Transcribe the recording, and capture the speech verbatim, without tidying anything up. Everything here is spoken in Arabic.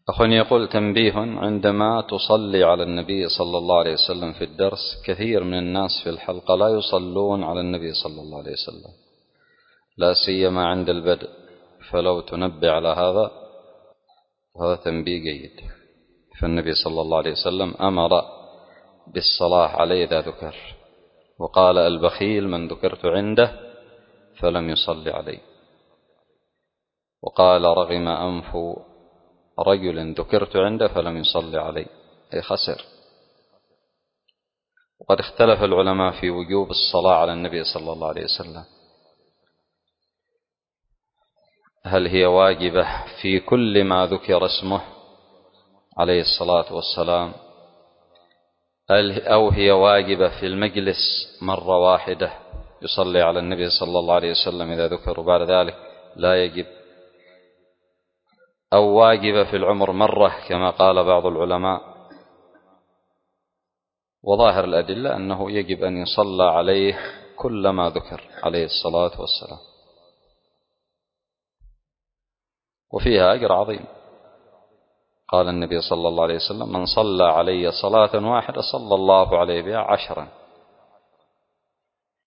أخواني يقول: تنبيه، عندما تصلي على النبي صلى الله عليه وسلم في الدرس كثير من الناس في الحلقة لا يصلون على النبي صلى الله عليه وسلم، لا سيما عند البدء، فلو تنبه على هذا هذا تنبيه جيد. فالنبي صلى الله عليه وسلم أمر بالصلاة عليه إذا ذكر، وقال: البخيل من ذكرت عنده فلم يصلي عليه. وقال: رغم أنف رجل ذكرت عنده فلم يصلي عليه، أي خسر. وقد اختلف العلماء في وجوب الصلاة على النبي صلى الله عليه وسلم، هل هي واجبة في كل ما ذكر اسمه عليه الصلاة والسلام، أو هي واجبة في المجلس مرة واحدة يصلي على النبي صلى الله عليه وسلم إذا ذكر وبعد ذلك لا يجب، أو واجبة في العمر مرة كما قال بعض العلماء. وظاهر الأدلة أنه يجب أن يصلى عليه كلما ذكر عليه الصلاة والسلام، وفيها أجر عظيم. قال النبي صلى الله عليه وسلم: من صلى علي صلاة واحدة صلى الله عليه بها عشرا.